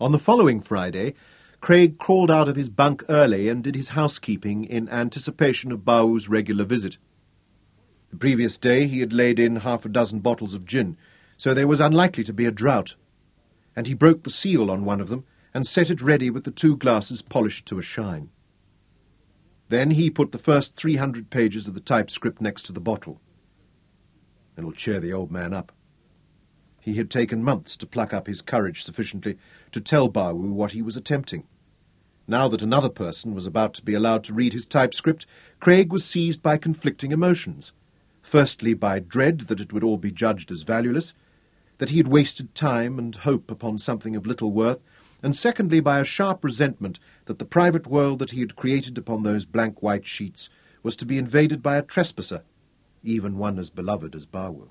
On the following Friday, Craig crawled out of his bunk early and did his housekeeping in anticipation of Bawu's regular visit. The previous day he had laid in 6 bottles of gin, so there was unlikely to be a drought, and he broke the seal on one of them and set it ready with the 2 glasses polished to a shine. Then he put the first 300 pages of the typescript next to the bottle. It'll cheer the old man up. He had taken months to pluck up his courage sufficiently to tell Bawu what he was attempting. Now that another person was about to be allowed to read his typescript, Craig was seized by conflicting emotions. Firstly, by dread that it would all be judged as valueless, that he had wasted time and hope upon something of little worth, and secondly, by a sharp resentment that the private world that he had created upon those blank white sheets was to be invaded by a trespasser, even one as beloved as Bawu.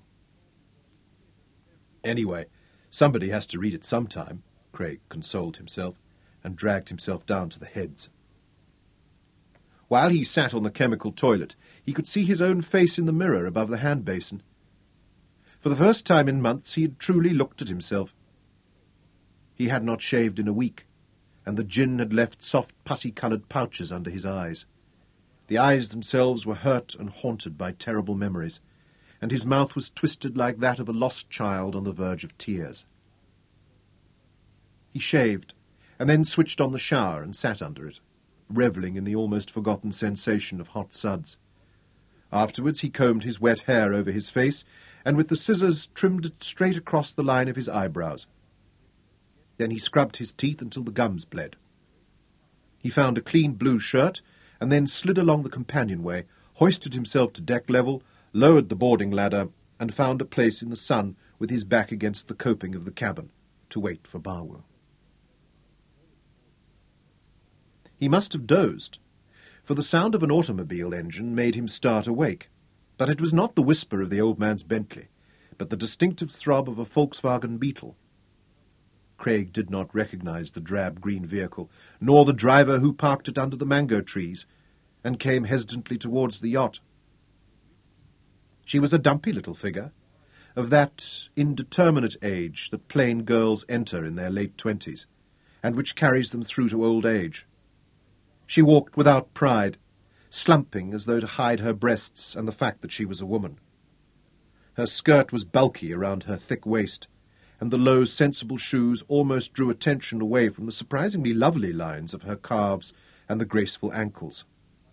Anyway, somebody has to read it sometime, Craig consoled himself, and dragged himself down to the heads. While he sat on the chemical toilet, he could see his own face in the mirror above the hand basin. For the first time in months he had truly looked at himself. He had not shaved in a week, and the gin had left soft putty-coloured pouches under his eyes. The eyes themselves were hurt and haunted by terrible memories, and his mouth was twisted like that of a lost child on the verge of tears. He shaved, and then switched on the shower and sat under it, revelling in the almost forgotten sensation of hot suds. Afterwards he combed his wet hair over his face, and with the scissors trimmed it straight across the line of his eyebrows. Then he scrubbed his teeth until the gums bled. He found a clean blue shirt, and then slid along the companionway, hoisted himself to deck level, lowered the boarding ladder, and found a place in the sun with his back against the coping of the cabin, to wait for Bawu. He must have dozed, for the sound of an automobile engine made him start awake, but it was not the whisper of the old man's Bentley, but the distinctive throb of a Volkswagen Beetle. Craig did not recognize the drab green vehicle, nor the driver who parked it under the mango trees, and came hesitantly towards the yacht. She was a dumpy little figure, of that indeterminate age that plain girls enter in their late 20s, and which carries them through to old age. She walked without pride, slumping as though to hide her breasts and the fact that she was a woman. Her skirt was bulky around her thick waist, and the low, sensible shoes almost drew attention away from the surprisingly lovely lines of her calves and the graceful ankles.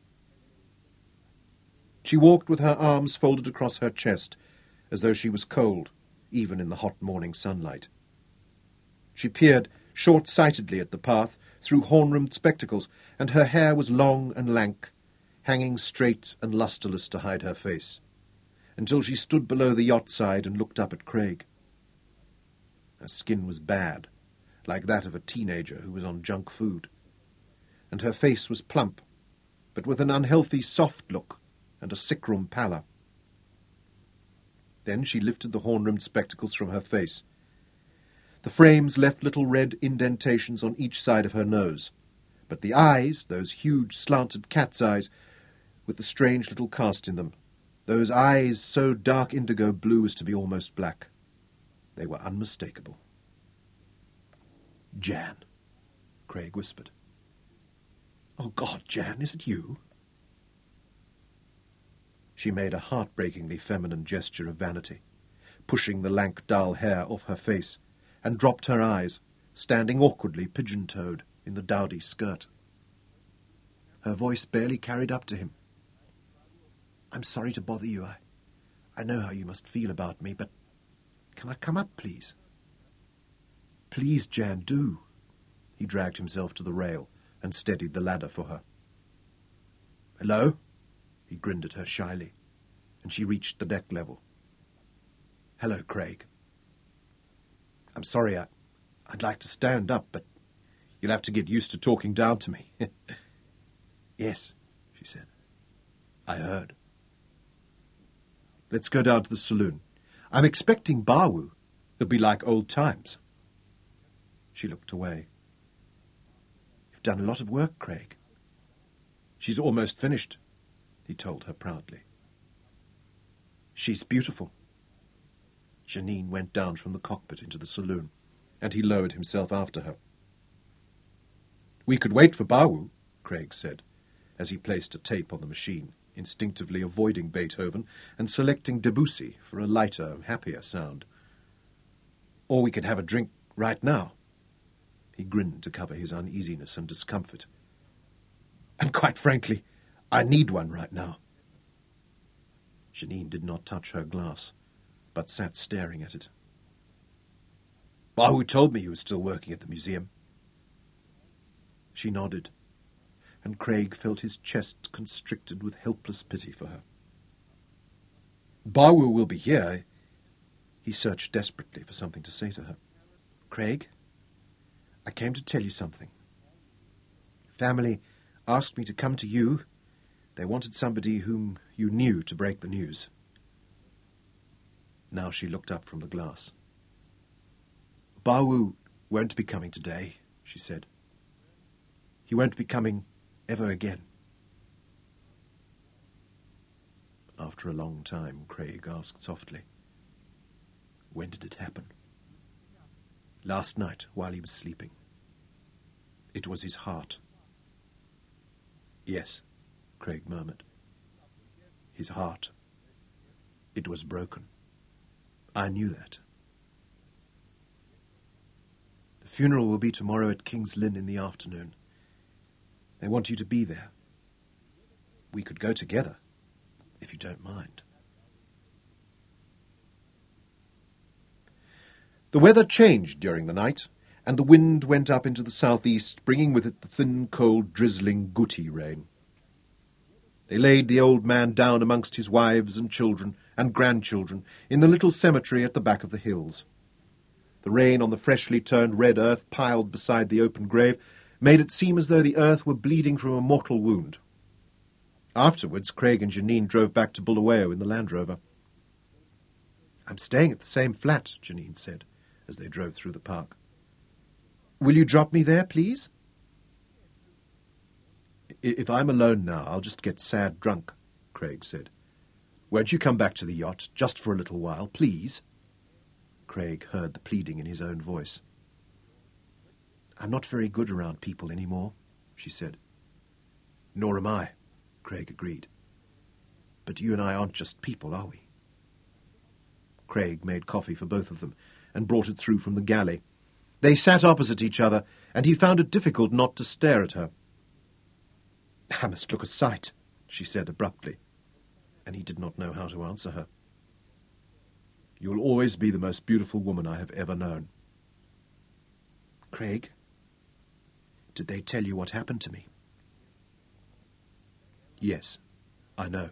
She walked with her arms folded across her chest, as though she was cold, even in the hot morning sunlight. She peered short-sightedly at the path through horn-rimmed spectacles, and her hair was long and lank, hanging straight and lustreless to hide her face, until she stood below the yacht side and looked up at Craig. Her skin was bad, like that of a teenager who was on junk food, and her face was plump, but with an unhealthy soft look and a sick-room pallor. Then she lifted the horn-rimmed spectacles from her face. The frames left little red indentations on each side of her nose, but the eyes, those huge slanted cat's eyes, with the strange little cast in them, those eyes so dark indigo blue as to be almost black, they were unmistakable. "Jan," Craig whispered. "Oh, God, Jan, is it you?" She made a heartbreakingly feminine gesture of vanity, pushing the lank, dull hair off her face, and dropped her eyes, standing awkwardly pigeon-toed in the dowdy skirt. Her voice barely carried up to him. "I'm sorry to bother you. I know how you must feel about me, but can I come up, please?" "Please, Jan, do." He dragged himself to the rail and steadied the ladder for her. "Hello?" He grinned at her shyly, and she reached the deck level. "Hello, Craig. I'm sorry, I'd like to stand up, but you'll have to get used to talking down to me." "Yes," she said. "I heard." "Let's go down to the saloon. I'm expecting Bawu. It'll be like old times." She looked away. "You've done a lot of work, Craig." "She's almost finished," he told her proudly. "She's beautiful." Janine went down from the cockpit into the saloon, and he lowered himself after her. "We could wait for Bawu," Craig said, as he placed a tape on the machine, instinctively avoiding Beethoven and selecting Debussy for a lighter, happier sound. "Or we could have a drink right now." He grinned to cover his uneasiness and discomfort. "And quite frankly, I need one right now." Janine did not touch her glass, but sat staring at it. "Bawu told me you were still working at the museum." She nodded, and Craig felt his chest constricted with helpless pity for her. "Bawu will be here." He searched desperately for something to say to her. "Craig, I came to tell you something. Family asked me to come to you. They wanted somebody whom you knew to break the news." Now she looked up from the glass. "Bawu won't be coming today," she said. "He won't be coming ever again." After a long time, Craig asked softly, "When did it happen?" "Last night, while he was sleeping. It was his heart." "Yes," Craig murmured. "His heart. It was broken. I knew that." "The funeral will be tomorrow at King's Lynn in the afternoon. They want you to be there. We could go together, if you don't mind." The weather changed during the night, and the wind went up into the southeast, bringing with it the thin, cold, drizzling Guti rain. They laid the old man down amongst his wives and children and grandchildren in the little cemetery at the back of the hills. The rain on the freshly turned red earth piled beside the open grave made it seem as though the earth were bleeding from a mortal wound. Afterwards, Craig and Janine drove back to Bulawayo in the Land Rover. "I'm staying at the same flat," Janine said, as they drove through the park. "Will you drop me there, please?" "If I'm alone now, I'll just get sad drunk," Craig said. "Won't you come back to the yacht, just for a little while, please?" Craig heard the pleading in his own voice. "I'm not very good around people anymore," she said. "Nor am I," Craig agreed. "But you and I aren't just people, are we?" Craig made coffee for both of them and brought it through from the galley. They sat opposite each other, and he found it difficult not to stare at her. "I must look a sight," she said abruptly, and he did not know how to answer her. "You will always be the most beautiful woman I have ever known." "Craig, did they tell you what happened to me?" "Yes, I know."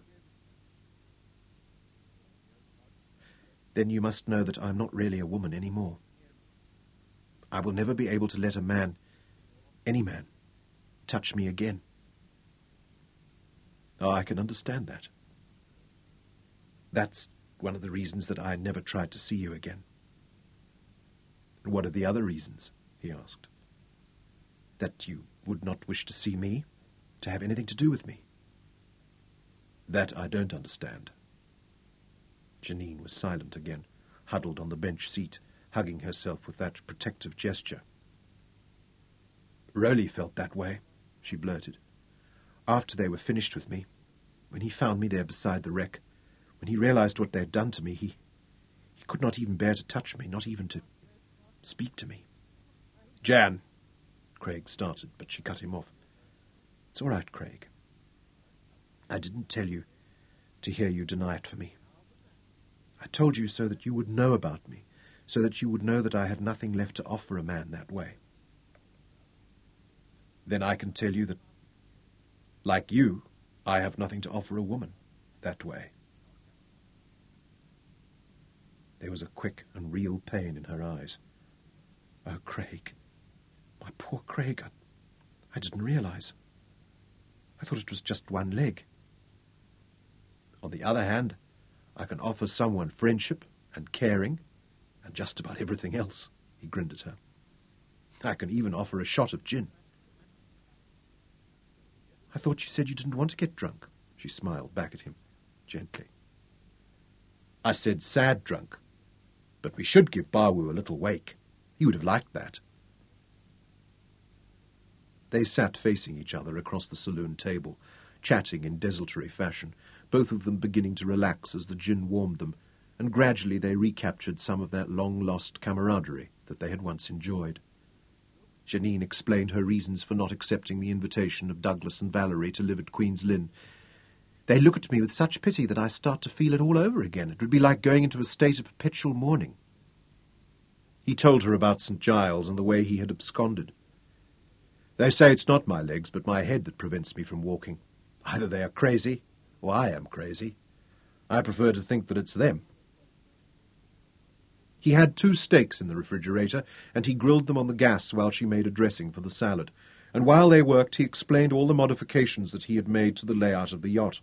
"Then you must know that I'm not really a woman anymore. I will never be able to let a man, any man, touch me again." "Oh, I can understand that. That's one of the reasons that I never tried to see you again." "What are the other reasons?" he asked. "That you would not wish to see me, to have anything to do with me." "That I don't understand." Janine was silent again, huddled on the bench seat, hugging herself with that protective gesture. "Rowley felt that way," she blurted. "After they were finished with me, when he found me there beside the wreck, when he realized what they had done to me, he could not even bear to touch me, not even to speak to me." "Jan," Craig started, but she cut him off. "It's all right, Craig. I didn't tell you to hear you deny it for me. I told you so that you would know about me, so that you would know that I have nothing left to offer a man that way." "Then I can tell you that, like you, I have nothing to offer a woman that way." There was a quick and real pain in her eyes. "Oh, Craig, my poor Craig, I didn't realize. I thought it was just one leg." "On the other hand, I can offer someone friendship and caring and just about everything else," he grinned at her. "I can even offer a shot of gin." "I thought you said you didn't want to get drunk," she smiled back at him, gently. "I said sad drunk, but we should give Bawu a little wake. He would have liked that." They sat facing each other across the saloon table, chatting in desultory fashion, both of them beginning to relax as the gin warmed them, and gradually they recaptured some of that long-lost camaraderie that they had once enjoyed. Janine explained her reasons for not accepting the invitation of Douglas and Valerie to live at Queen's Lynn. They look at me with such pity that I start to feel it all over again. It would be like going into a state of perpetual mourning. He told her about St. Giles and the way he had absconded. They say it's not my legs, but my head that prevents me from walking. Either they are crazy, or I am crazy. I prefer to think that it's them. He had 2 steaks in the refrigerator, and he grilled them on the gas while she made a dressing for the salad, and while they worked he explained all the modifications that he had made to the layout of the yacht.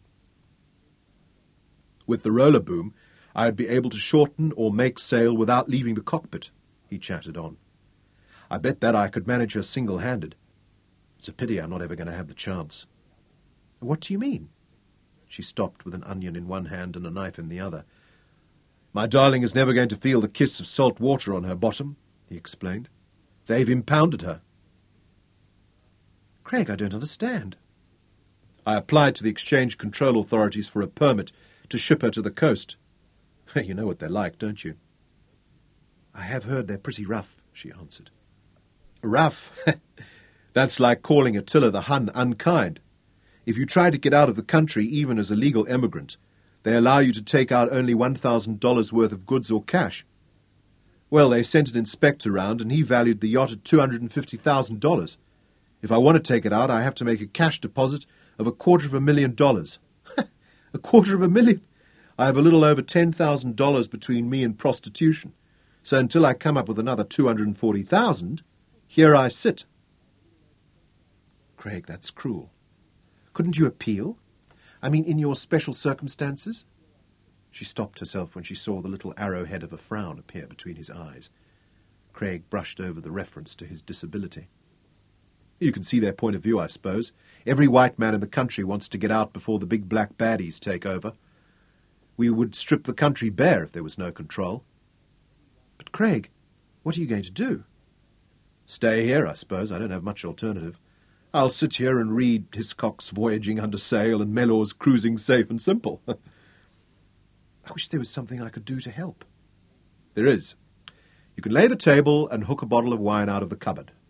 With the roller boom, I would be able to shorten or make sail without leaving the cockpit, he chattered on. I bet that I could manage her single-handed. It's a pity I'm not ever going to have the chance. What do you mean? She stopped with an onion in one hand and a knife in the other. My darling is never going to feel the kiss of salt water on her bottom, he explained. They've impounded her. Craig, I don't understand. I applied to the exchange control authorities for a permit to ship her to the coast. You know what they're like, don't you? I have heard they're pretty rough, she answered. Rough? That's like calling Attila the Hun unkind. If you try to get out of the country, even as a legal emigrant, they allow you to take out only $1,000 worth of goods or cash. Well, they sent an inspector round, and he valued the yacht at $250,000. If I want to take it out, I have to make a cash deposit of $250,000. $250,000? I have a little over $10,000 between me and prostitution. So until I come up with another $240,000, here I sit. Craig, that's cruel. Couldn't you appeal? I mean, in your special circumstances? She stopped herself when she saw the little arrowhead of a frown appear between his eyes. Craig brushed over the reference to his disability. You can see their point of view, I suppose. Every white man in the country wants to get out before the big black baddies take over. We would strip the country bare if there was no control. But, Craig, what are you going to do? Stay here, I suppose. I don't have much alternative. I'll sit here and read Hiscock's Voyaging Under Sail and Mellor's Cruising Safe and Simple. I wish there was something I could do to help. There is. You can lay the table and hook a bottle of wine out of the cupboard.